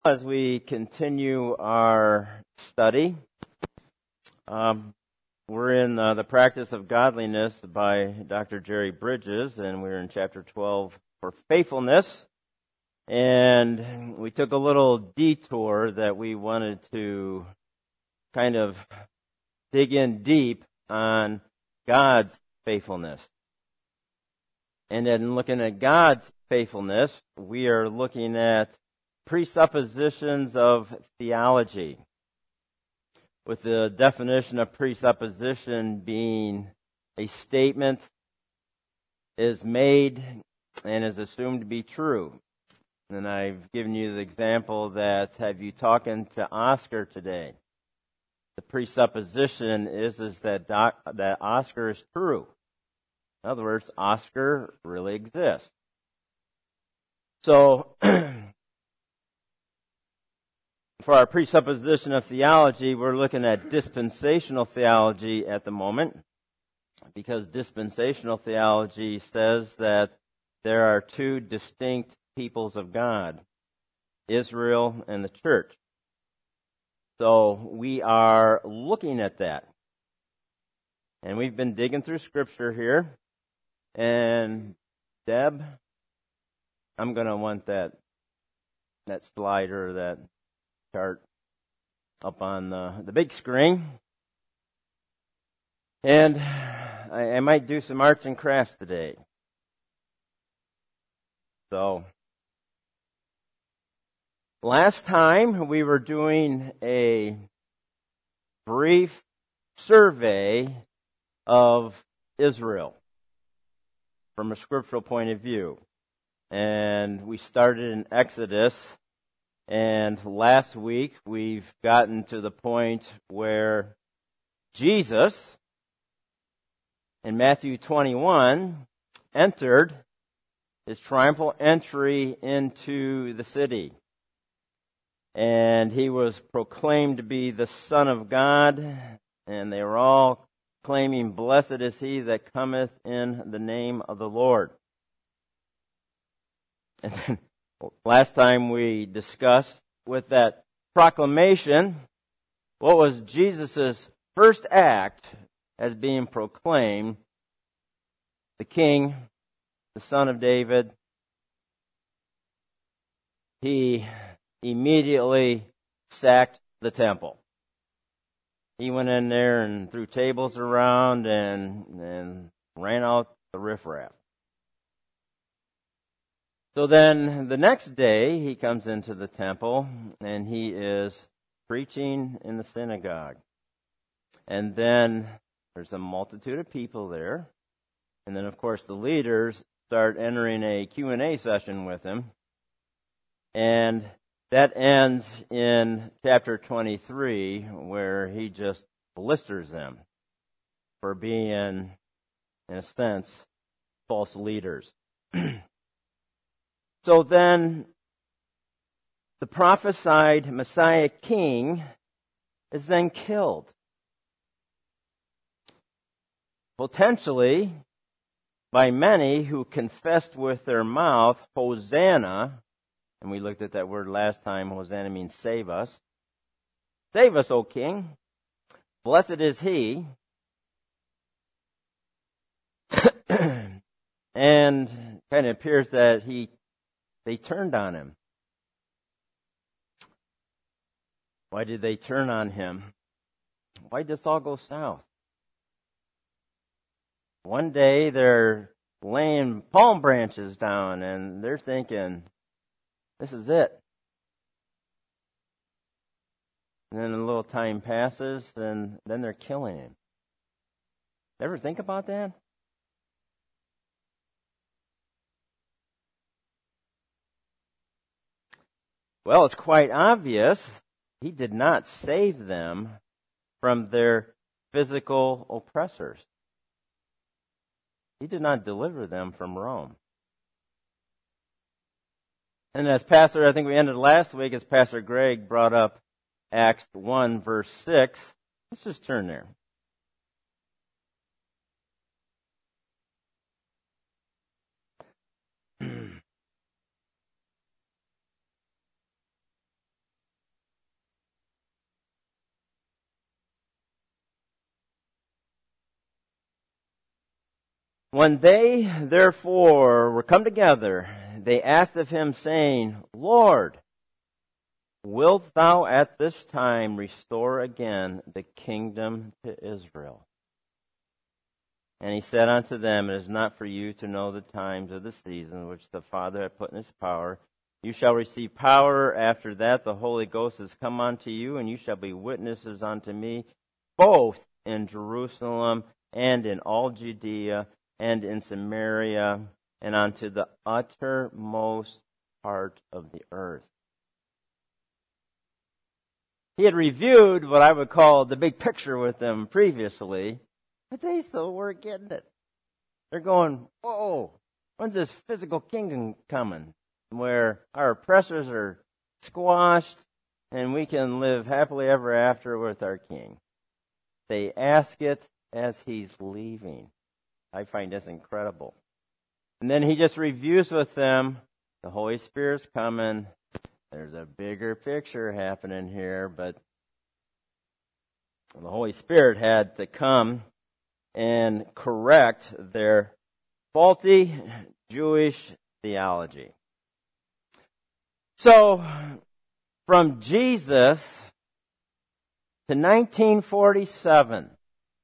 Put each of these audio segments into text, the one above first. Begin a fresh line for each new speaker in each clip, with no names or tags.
As we continue our study, we're in the Practice of Godliness by Dr. Jerry Bridges, and we're in chapter 12 for faithfulness. And we took a little detour that we wanted to kind of dig in deep on God's faithfulness. And then looking at God's faithfulness, we are looking at presuppositions of theology, with the definition of presupposition being a statement is made and is assumed to be true. And I've given you the example that, have you talking to Oscar today? The presupposition is that Oscar is true. In other words, Oscar really exists. So, for our presupposition of theology, we're looking at dispensational theology at the moment, because dispensational theology says that there are two distinct peoples of God, Israel and the church. So we are looking at that. And we've been digging through Scripture here. And Deb, I'm going to want that slider, that chart up on the big screen. And I might do some arts and crafts today. So, last time we were doing a brief survey of Israel from a scriptural point of view. And we started in Exodus. And last week, we've gotten to the point where Jesus, in Matthew 21, entered his triumphal entry into the city. And he was proclaimed to be the Son of God, and they were all claiming, "Blessed is he that cometh in the name of the Lord." And then last time we discussed with that proclamation, what was Jesus' first act as being proclaimed? The King, the Son of David. He immediately sacked the temple. He went in there and threw tables around and ran out the riffraff. So then the next day he comes into the temple and he is preaching in the synagogue. And then there's a multitude of people there. And then of course the leaders start entering a Q&A session with him. And that ends in chapter 23, where he just blisters them for being, in a sense, false leaders. So then, the prophesied Messiah King is then killed. Potentially by many who confessed with their mouth, Hosanna, and we looked at that word last time. Hosanna means save us. Save us, O King. Blessed is he. And kind of appears that they turned on him. Why did they turn on him? Why did this all go south? One day they're laying palm branches down and they're thinking, this is it. And then a little time passes and then they're killing him. Ever think about that? Well, it's quite obvious he did not save them from their physical oppressors. He did not deliver them from Rome. And as Pastor, I think we ended last week, as Pastor Greg brought up Acts 1, verse 6. Let's just turn there. When they therefore were come together, they asked of him, saying, Lord, wilt thou at this time restore again the kingdom to Israel? And he said unto them, It is not for you to know the times or the season which the Father hath put in his power. You shall receive power. After that the Holy Ghost is come unto you, and you shall be witnesses unto me, both in Jerusalem and in all Judea and in Samaria, and unto the uttermost part of the earth. He had reviewed what I would call the big picture with them previously, but they still weren't getting it. They're going, whoa, when's this physical kingdom coming where our oppressors are squashed and we can live happily ever after with our king? They ask it as he's leaving. I find this incredible. And then he just reviews with them, the Holy Spirit's coming. There's a bigger picture happening here, but the Holy Spirit had to come and correct their faulty Jewish theology. So, from Jesus to 1947,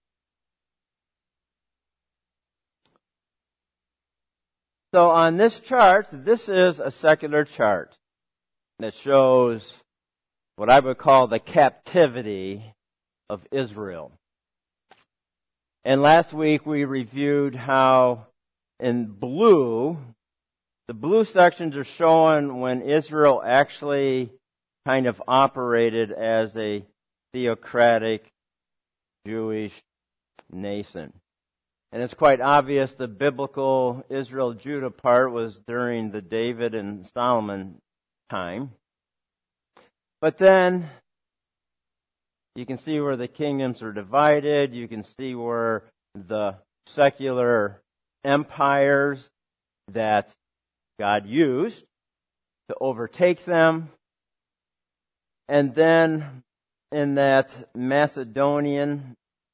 so on this chart, this is a secular chart that shows what I would call the captivity of Israel. And last week we reviewed how in blue, the blue sections are showing when Israel actually kind of operated as a theocratic Jewish nation. And it's quite obvious the biblical Israel-Judah part was during the David and Solomon time. But then you can see where the kingdoms are divided. You can see where the secular empires that God used to overtake them. And then in that Macedonian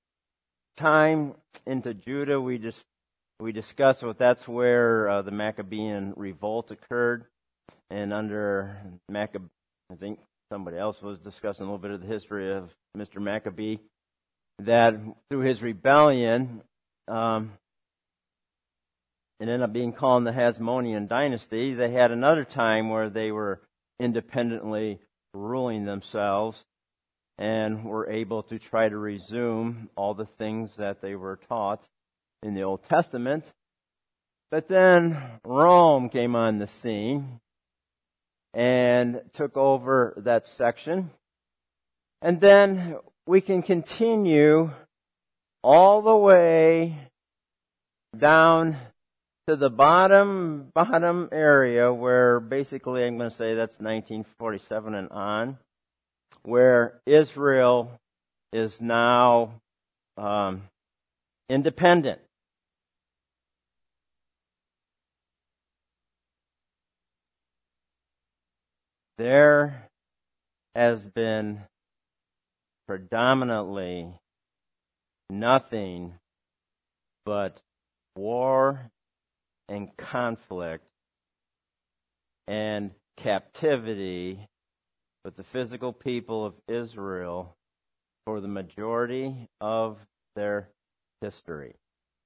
time into Judah, we discussed what that's where the Maccabean revolt occurred. And under I think somebody else was discussing a little bit of the history of Mr. Maccabee, that through his rebellion, it ended up being called the Hasmonean dynasty. They had another time where they were independently ruling themselves and were able to try to resume all the things that they were taught in the Old Testament. But then Rome came on the scene and took over that section. And then we can continue all the way down to the bottom area where basically I'm going to say that's 1947 and on, where Israel is now independent. There has been predominantly nothing but war and conflict and captivity with the physical people of Israel for the majority of their history.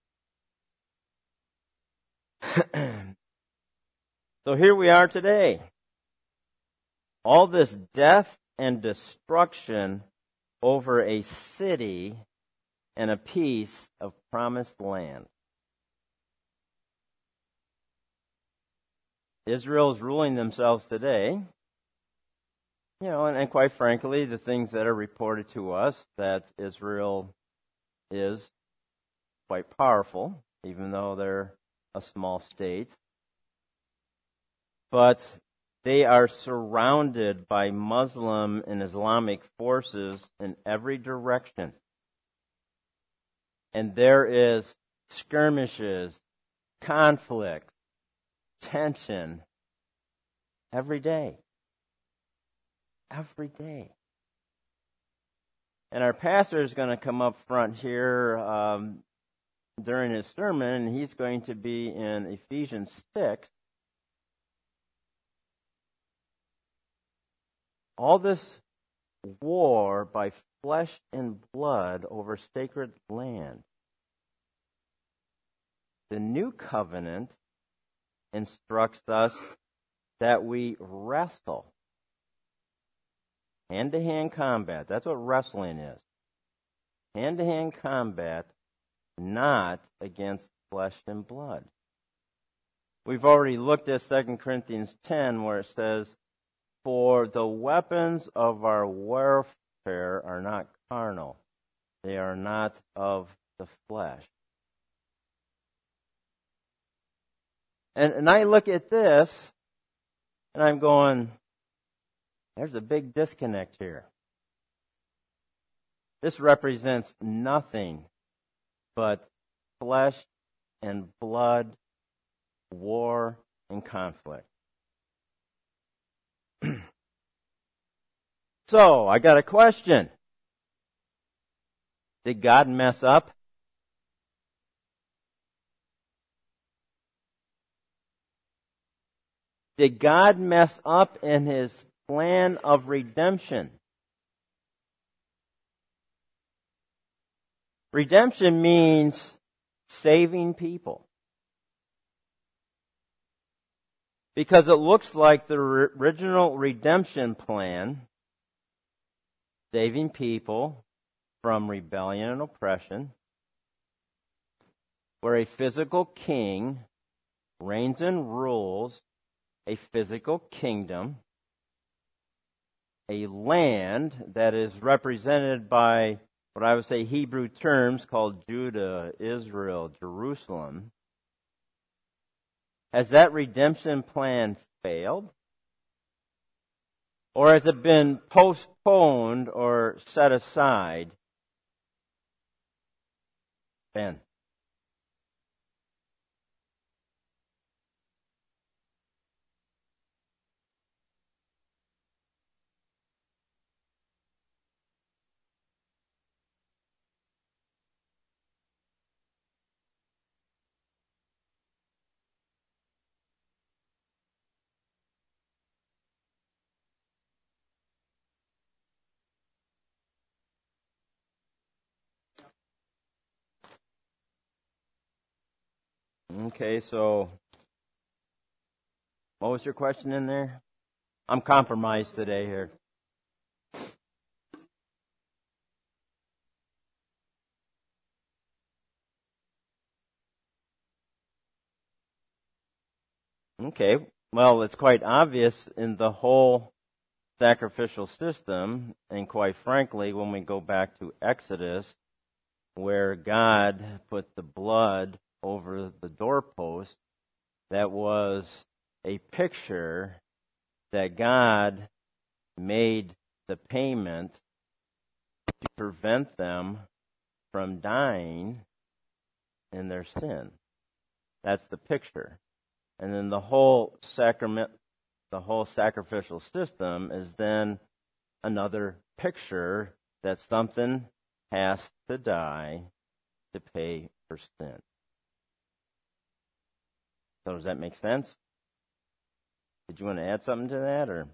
So here we are today. All this death and destruction over a city and a piece of promised land. Israel is ruling themselves today. And quite frankly, the things that are reported to us, that Israel is quite powerful, even though they're a small state. But they are surrounded by Muslim and Islamic forces in every direction. And there is skirmishes, conflict, tension every day. Every day. And our pastor is going to come up front here during his sermon, and he's going to be in Ephesians 6. All this war by flesh and blood over sacred land. The new covenant instructs us that we wrestle. Hand-to-hand combat. That's what wrestling is. Hand-to-hand combat, not against flesh and blood. We've already looked at 2 Corinthians 10 where it says, "For the weapons of our warfare are not carnal. They are not of the flesh." And I look at this, and I'm going, there's a big disconnect here. This represents nothing but flesh and blood, war, and conflict. So, I got a question. Did God mess up? Did God mess up in His plan of redemption? Redemption means saving people. Because it looks like the original redemption plan, saving people from rebellion and oppression, where a physical king reigns and rules a physical kingdom, a land that is represented by what I would say Hebrew terms called Judah, Israel, Jerusalem. Has that redemption plan failed? Or has it been postponed or set aside? Ben. Okay, so what was your question in there? I'm compromised today here. Okay, well, it's quite obvious in the whole sacrificial system, and quite frankly, when we go back to Exodus, where God put the blood over the doorpost, that was a picture that God made the payment to prevent them from dying in their sin. That's the picture. And then the whole sacrificial system is then another picture that something has to die to pay for sin. So does that make sense? Did you want to add something to that, or?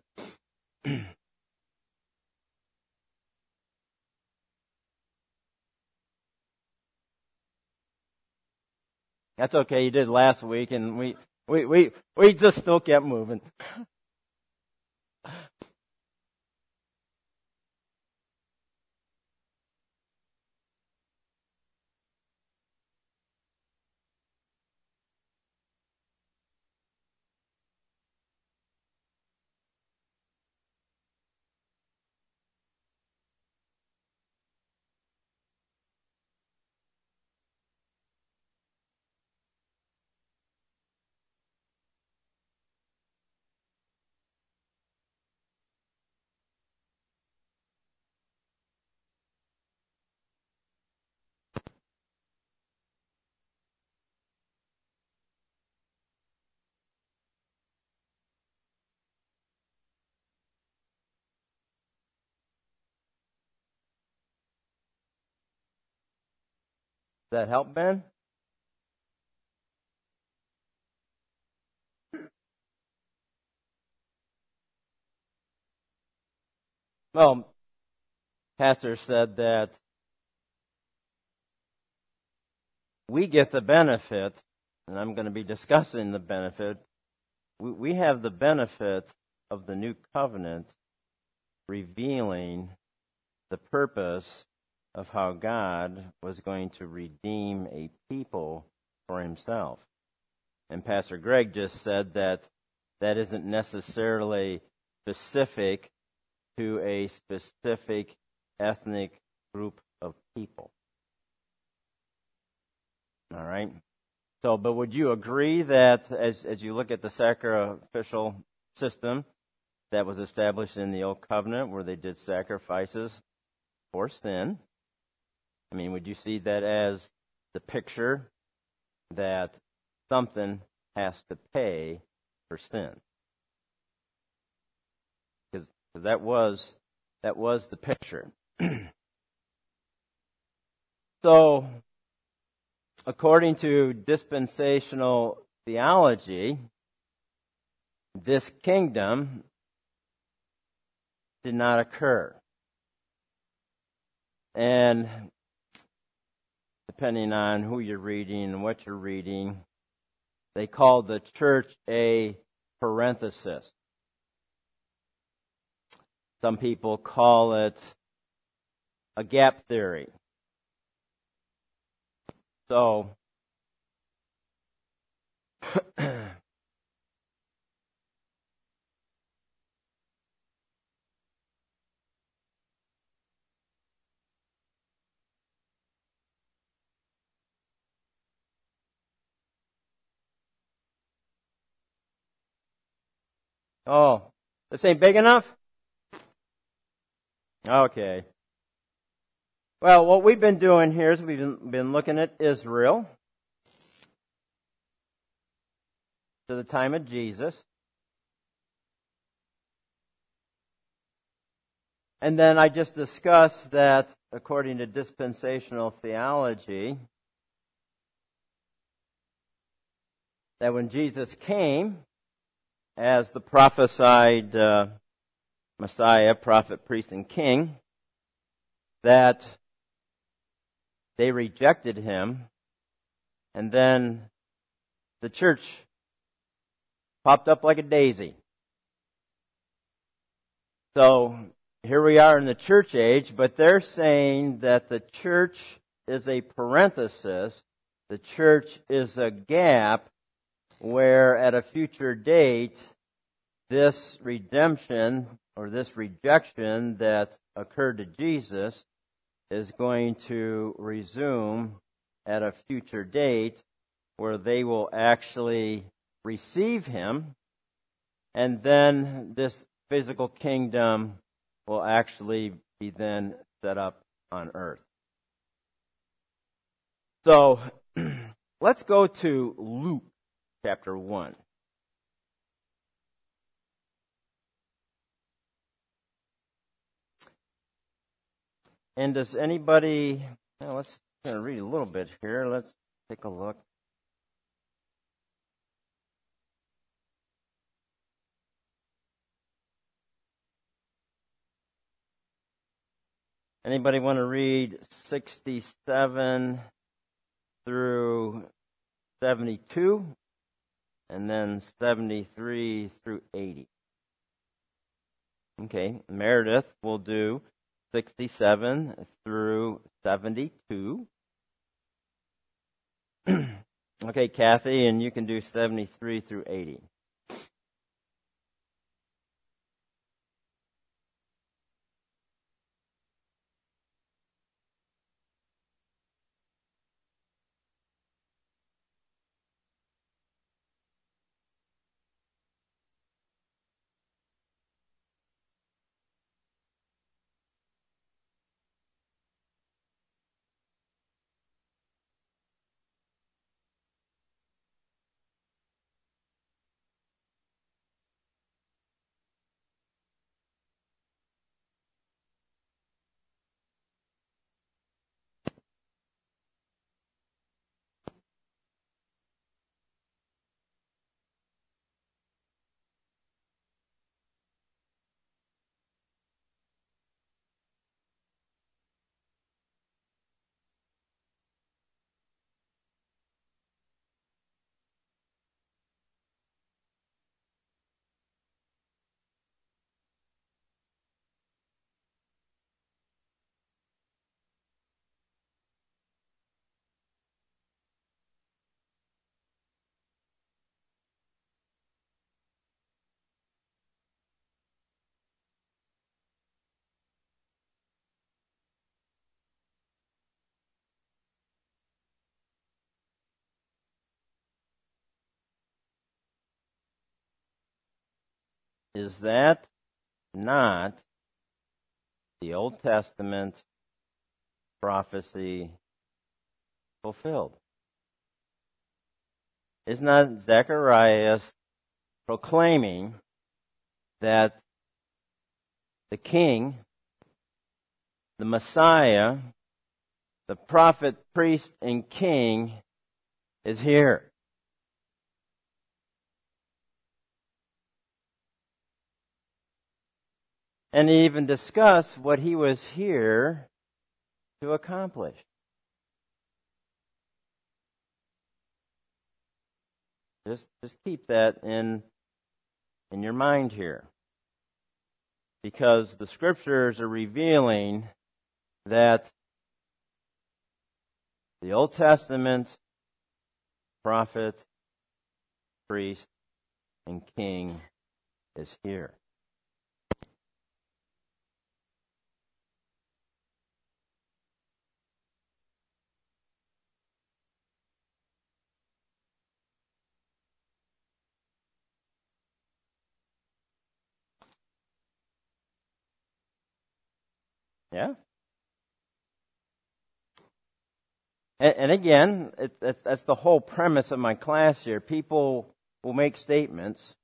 That's okay. You did last week, and we just still kept moving. Does that help, Ben? Well, Pastor said that we get the benefit, and I'm going to be discussing the benefit. We have the benefit of the new covenant revealing the purpose of how God was going to redeem a people for himself. And Pastor Greg just said that that isn't necessarily specific to a specific ethnic group of people. All right? So, but would you agree that as you look at the sacrificial system that was established in the Old Covenant where they did sacrifices for sin, I mean, would you see that as the picture that something has to pay for sin? Because that was the picture. So, according to dispensational theology, this kingdom did not occur. And depending on who you're reading and what you're reading, they call the church a parenthesis. Some people call it a gap theory. So, oh, this ain't big enough? Okay. Well, what we've been doing here is we've been looking at Israel to the time of Jesus. And then I just discussed that according to dispensational theology, that when Jesus came as the prophesied Messiah, prophet, priest, and king, that they rejected him, and then the church popped up like a daisy. So here we are in the church age, but they're saying that the church is a parenthesis, the church is a gap where at a future date, this redemption or this rejection that occurred to Jesus is going to resume at a future date where they will actually receive him, and then this physical kingdom will actually be then set up on earth. So, let's go to Luke chapter 1. And does anybody, let's read a little bit here. Let's take a look. Anybody want to read 67 through 72? And then 73 through 80. Okay, Meredith will do 67 through 72. Okay, Kathy, and you can do 73 through 80. is that not the Old Testament prophecy fulfilled? Is not Zacharias proclaiming that the King, the Messiah, the prophet, priest, and king is here? And even discuss what he was here to accomplish. Just keep that in your mind here. Because the scriptures are revealing that the Old Testament prophet, priest, and king is here. Yeah? And again, that's the whole premise of my class here. People will make statements.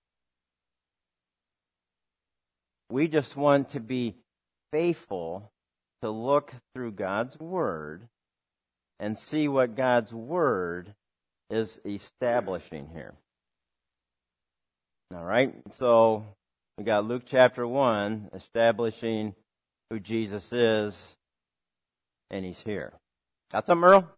We just want to be faithful to look through God's Word and see what God's Word is establishing here. All right? So we got Luke chapter 1 establishing who Jesus is, and He's here. Got something, Earl?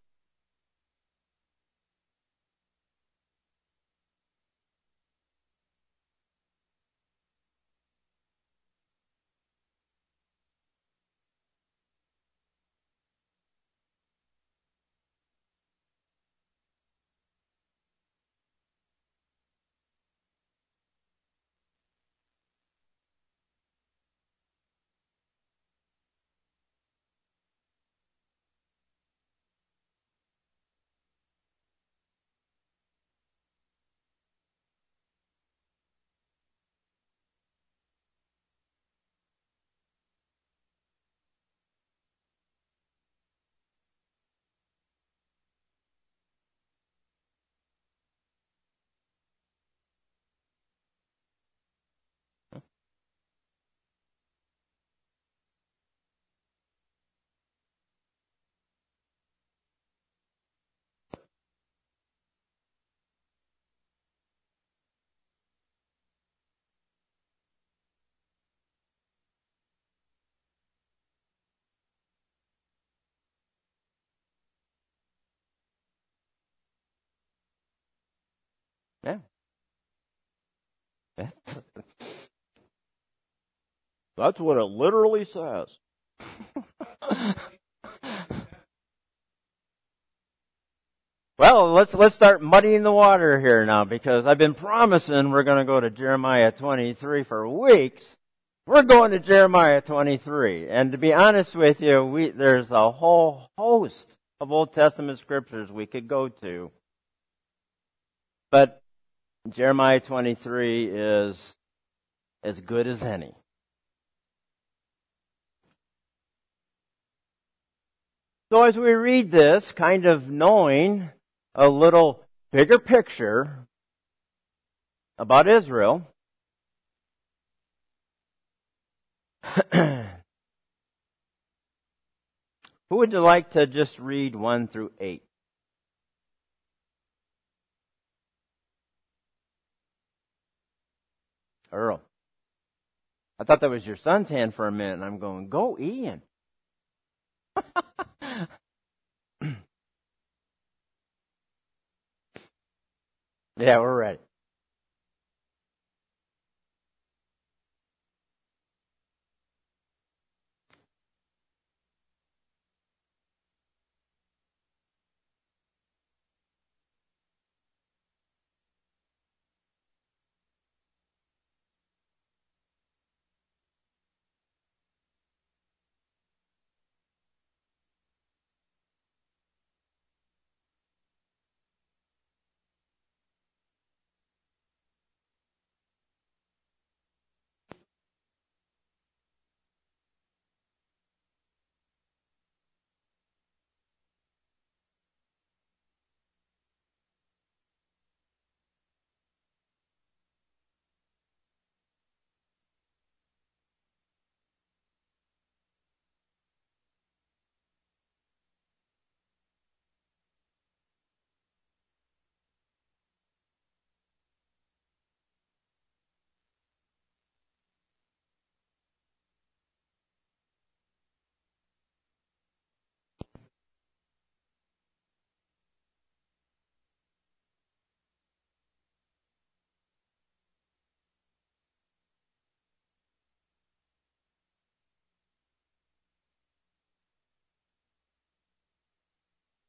Yeah. That's what it literally says. Well, let's start muddying the water here now, because I've been promising we're going to go to Jeremiah 23 for weeks. We're going to Jeremiah 23. And to be honest with you, there's a whole host of Old Testament scriptures we could go to. But Jeremiah 23 is as good as any. So as we read this, kind of knowing a little bigger picture about Israel, who would you like to just read 1 through 8? Earl. I thought that was your son's hand for a minute, and I'm going, go Ian. Yeah, we're ready.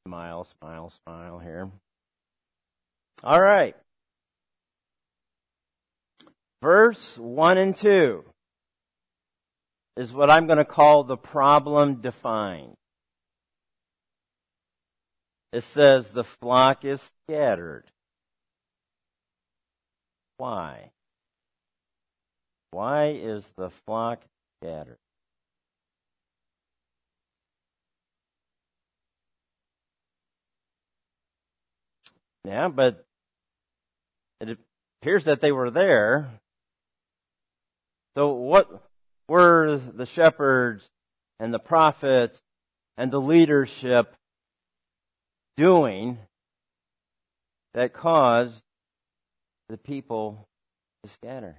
Smile, smile, smile here. All right. Verse 1 and 2 is what I'm going to call the problem defined. It says the flock is scattered. Why? Why is the flock scattered? Yeah, but it appears that they were there. So what were the shepherds and the prophets and the leadership doing that caused the people to scatter?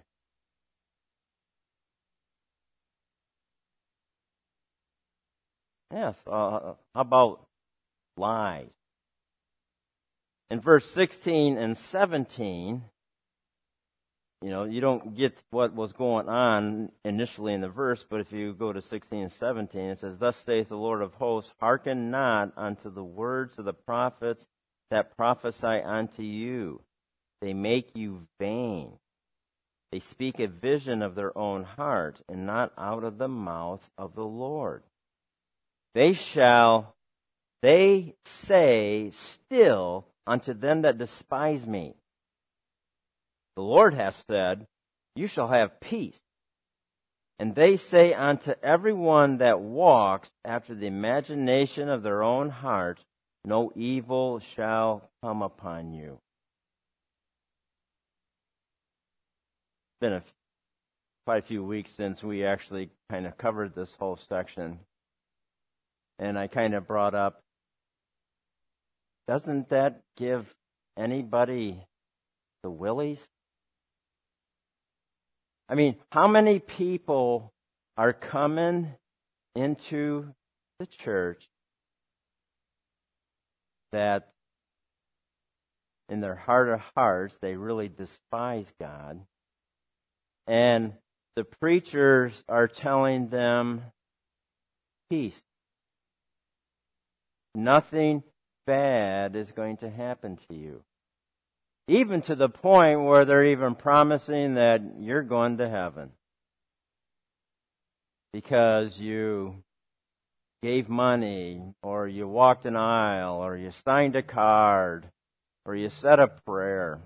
Yes, how about lies? In verse 16 and 17, you don't get what was going on initially in the verse, but if you go to 16 and 17, it says, "Thus saith the Lord of hosts, hearken not unto the words of the prophets that prophesy unto you. They make you vain. They speak a vision of their own heart, and not out of the mouth of the Lord. They say still unto them that despise me, the Lord hath said, you shall have peace. And they say unto every one that walks after the imagination of their own heart, no evil shall come upon you." It's been quite a few weeks since we actually kind of covered this whole section. And I kind of brought up, doesn't that give anybody the willies? I mean, how many people are coming into the church that in their heart of hearts they really despise God, and the preachers are telling them peace. Nothing bad is going to happen to you. Even to the point where they're even promising that you're going to heaven because you gave money, or you walked an aisle, or you signed a card, or you said a prayer.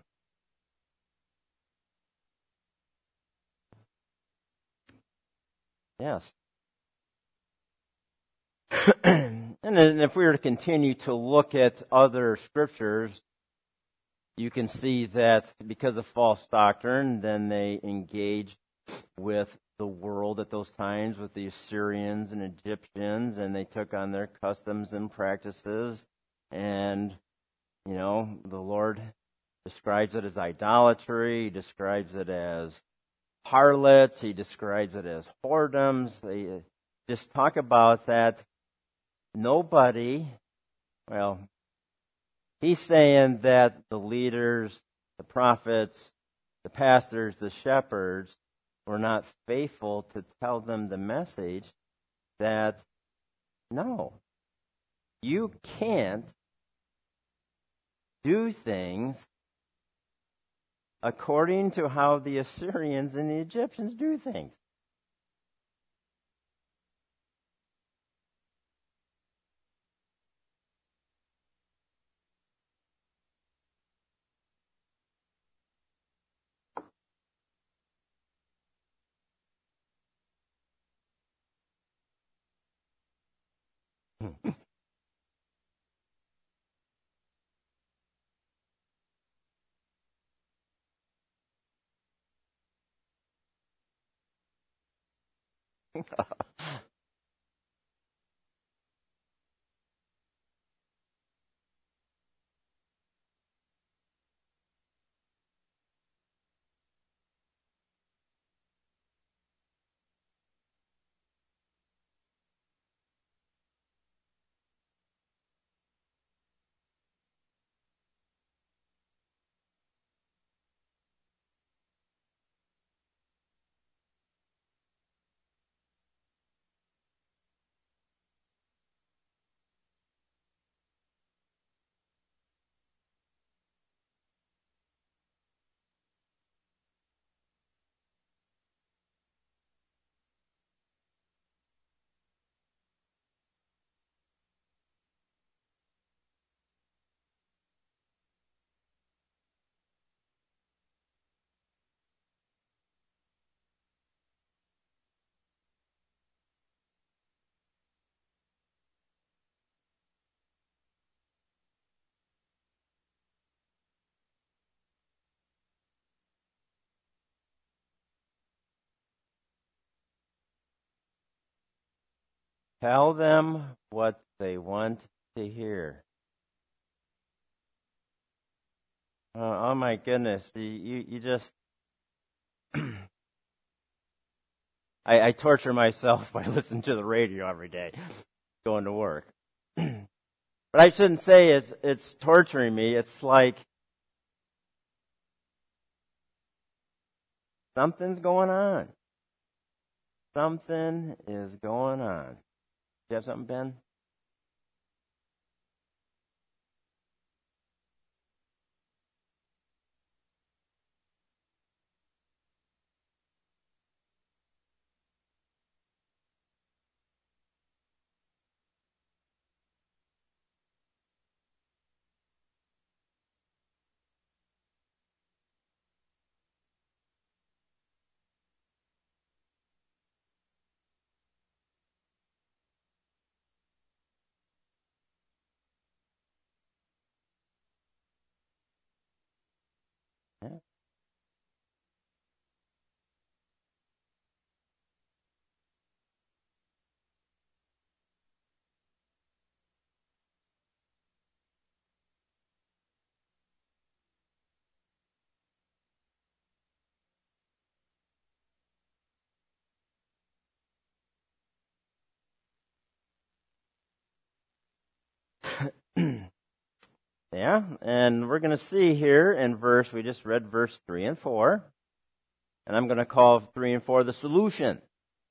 Yes. And then if we were to continue to look at other scriptures, you can see that because of false doctrine, then they engaged with the world at those times, with the Assyrians and Egyptians, and they took on their customs and practices. And, the Lord describes it as idolatry. He describes it as harlots. He describes it as whoredoms. They just talk about that. He's saying that the leaders, the prophets, the pastors, the shepherds were not faithful to tell them the message that, no, you can't do things according to how the Assyrians and the Egyptians do things. Tell them what they want to hear. Oh my goodness, you just... I torture myself by listening to the radio every day, going to work. But I shouldn't say it's torturing me. It's like something's going on. Something is going on. Do you have something, Ben? Yeah, and we're going to see here in we just read verse 3 and 4, and I'm going to call 3 and 4 the solution.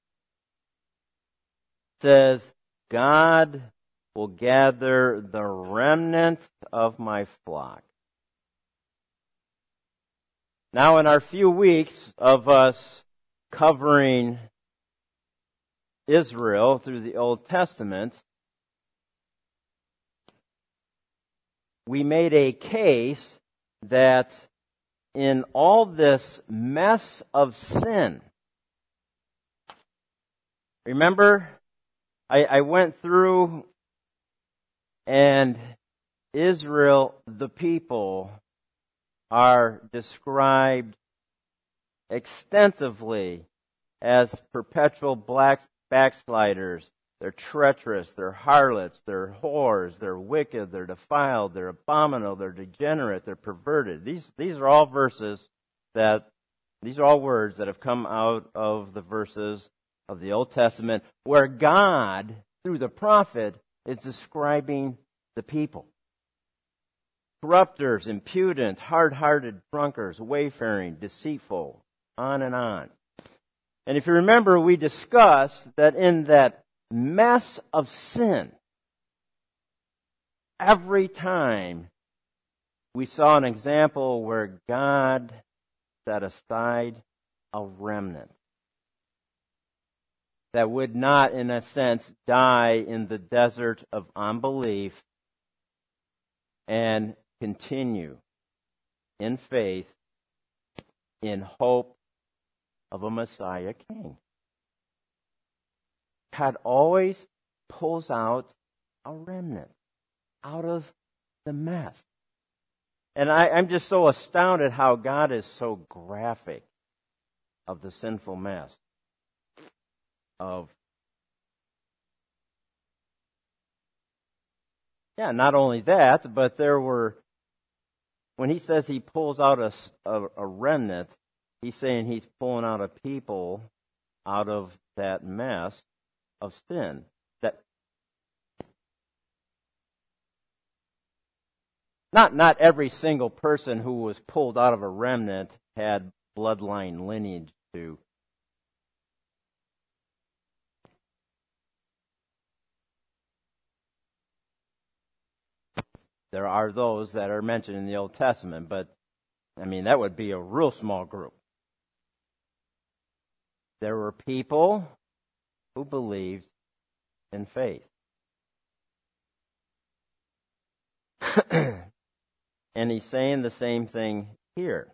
It says, God will gather the remnant of my flock. Now, in our few weeks of us covering Israel through the Old Testament, we made a case that in all this mess of sin, remember, I went through, and Israel, the people, are described extensively as perpetual backsliders. They're treacherous, they're harlots, they're whores, they're wicked, they're defiled, they're abominable, they're degenerate, they're perverted. These are all words that have come out of the verses of the Old Testament where God, through the prophet, is describing the people. Corrupters, impudent, hard-hearted, drunkards, wayfaring, deceitful, on and on. And if you remember, we discussed that in that mess of sin, every time we saw an example where God set aside a remnant that would not, in a sense, die in the desert of unbelief and continue in faith, in hope of a Messiah King. God always pulls out a remnant out of the mess. And I'm just so astounded how God is so graphic of the sinful mess of, not only that, but when he says he pulls out a remnant, he's saying he's pulling out a people out of that mess of sin. That not every single person who was pulled out of a remnant had bloodline lineage to. There are those that are mentioned in the Old Testament, but that would be a real small group. There were people who believed in faith. And he's saying the same thing here.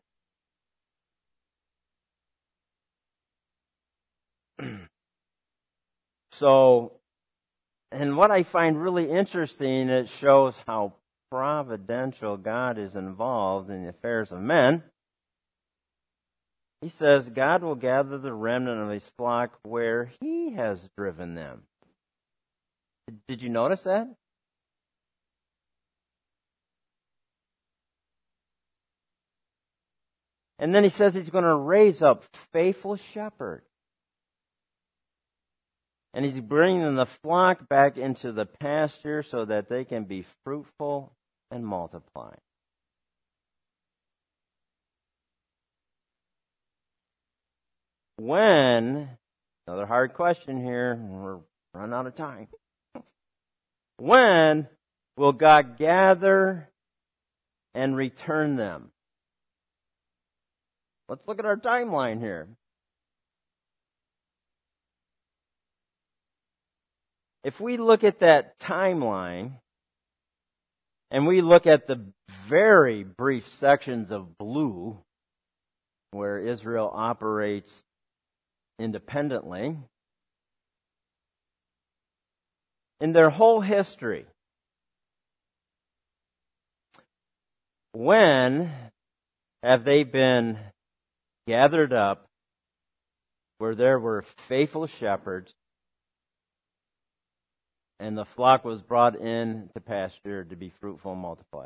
So, and what I find really interesting, it shows how providential God is involved in the affairs of men. He says, God will gather the remnant of his flock where he has driven them. Did you notice that? And then he says he's going to raise up faithful shepherds. And he's bringing the flock back into the pasture so that they can be fruitful and multiply. When, another hard question here, we're running out of time. When will God gather and return them? Let's look at our timeline here. If we look at that timeline, and we look at the very brief sections of blue, where Israel operates independently, in their whole history, when have they been gathered up where there were faithful shepherds and the flock was brought in to pasture to be fruitful and multiply?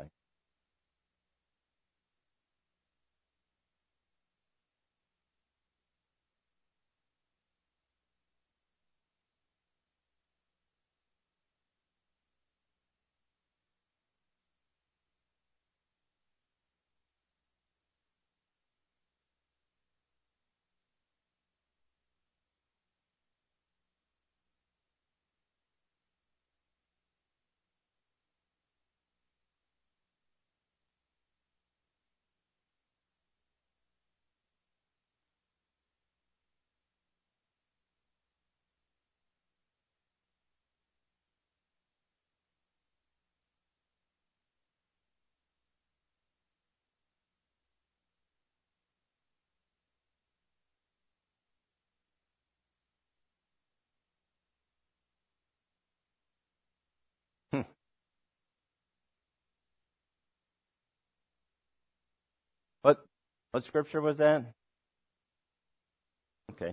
What scripture was that? Okay.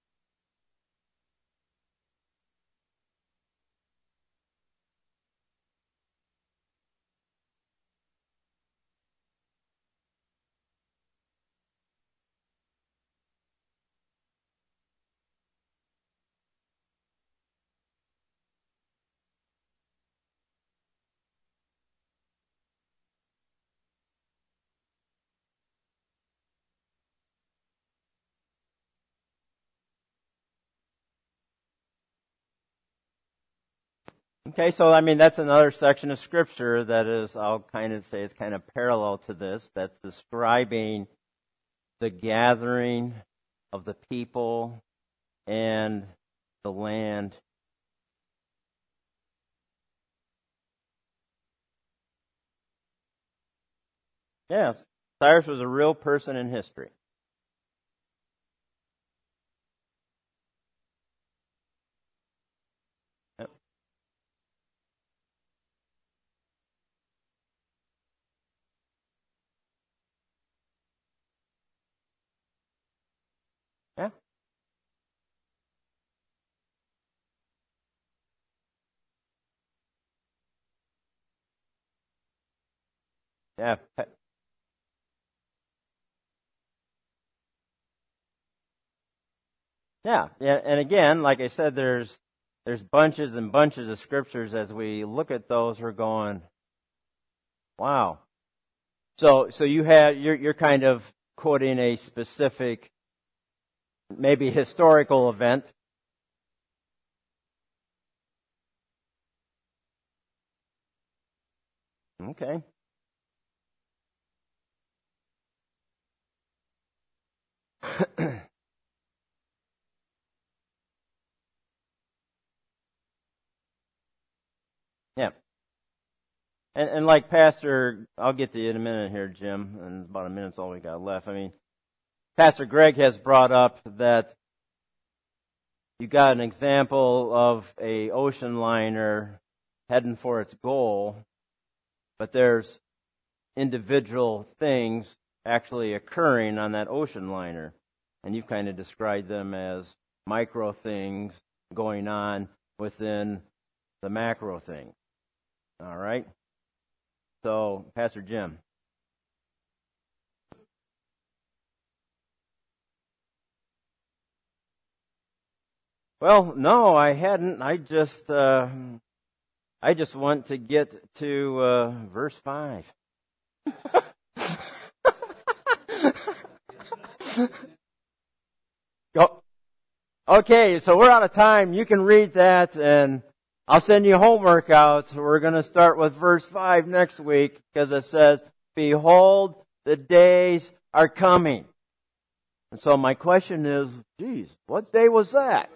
Okay, so that's another section of scripture that is, I'll kind of say, is kind of parallel to this. That's describing the gathering of the people and the land. Yes, Cyrus was a real person in history. Yep. Yeah. Yeah. Yeah. Yeah. And again, like I said, there's bunches and bunches of scriptures. As we look at those, we're going, wow. So you're kind of quoting a specific, maybe historical event. Okay. Yeah. And like Pastor, I'll get to you in a minute here, Jim, and about a minute's all we got left. Pastor Greg has brought up that you got an example of a ocean liner heading for its goal, but there's individual things actually occurring on that ocean liner. And you've kind of described them as micro things going on within the macro thing. All right? So, Pastor Jim. Well, no, I hadn't. I just want to get to verse 5. Go. Okay, so we're out of time. You can read that, and I'll send you homework out. So we're going to start with verse 5 next week, because it says, "Behold, the days are coming." And so my question is, geez, what day was that?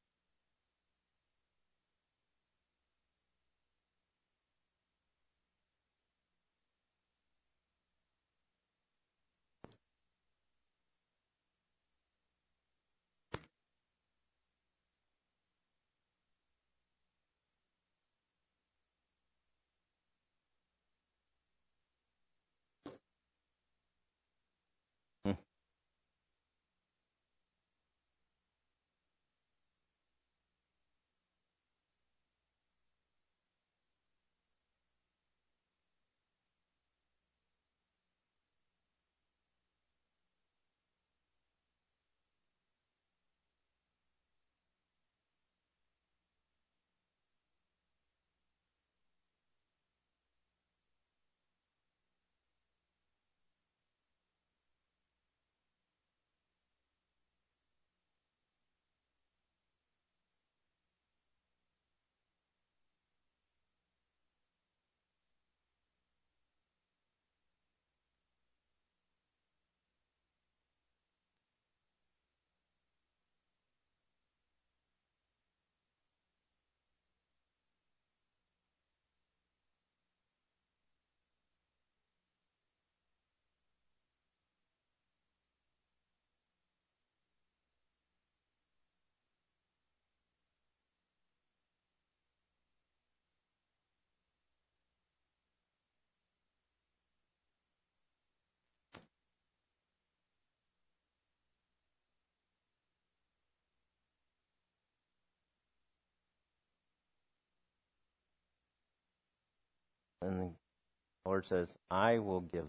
And the Lord says, "I will give."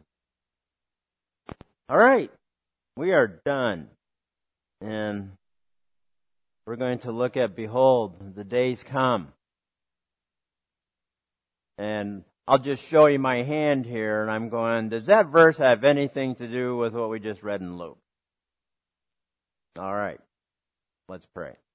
All right, we are done. And we're going to look at, "Behold, the days come." And I'll just show you my hand here, and I'm going, does that verse have anything to do with what we just read in Luke? All right, let's pray.